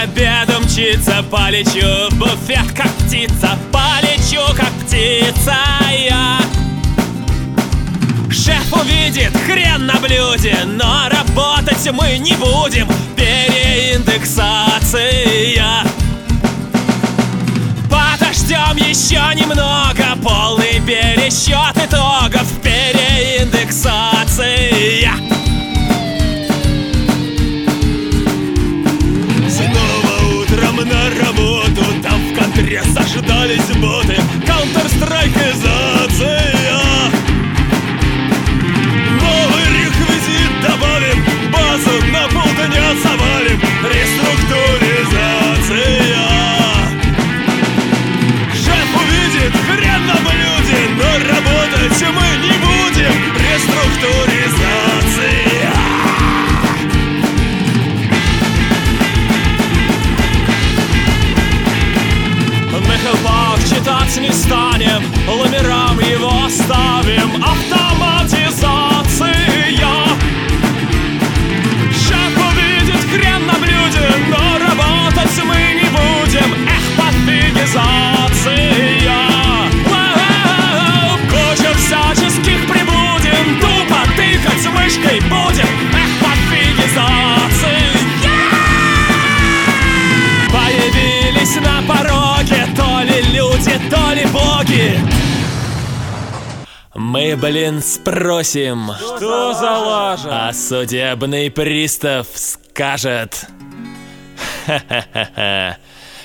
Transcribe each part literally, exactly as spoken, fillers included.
обедом мчится, полечу в буфет, как птица, полечу, как птица я. Шеф увидит хрен на блюде, но работать мы не будем. Переиндексация. Подождем еще немного, полный пересчет итогов. Переиндексация. Снова утром на работу, там в контре заждались боты. Counter-Strikeизация. Новый реквизит добавим, базу на полдня завалим. Реструктуризация. Шеф увидит хрен на блюде, но работать мы не будем. Реструктуризация. На хелпах читать не станем, номерам его оставим. Автоматизация. Шеф увидит хрен на блюде, но работать мы не будем. Эх, пофигизация. Кучу всяческих прибудем, тупо тыкать мышкой будем. Эх, пофигизация. Появились на пороге то ли люди, то ли боги. Мы, блин, спросим, что за лажа? А судебный пристав скажет: ха-ха-ха-ха,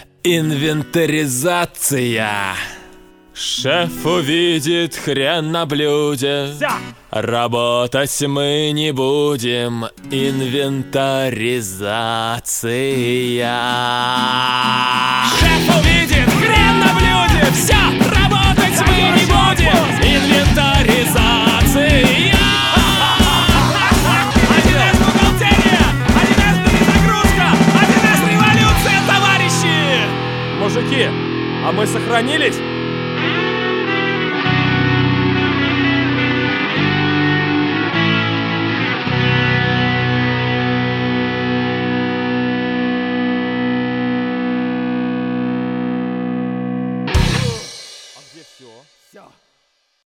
инвентаризация. Шеф увидит хрен на блюде, работать мы не будем. Инвентаризация. Шеф увидит хрен на блюде, все, работать мы не будем. Инвентаризация. один эс бухгалтерия, один эс перезагрузка, один эс революция, товарищи! Мужики, а мы сохранились?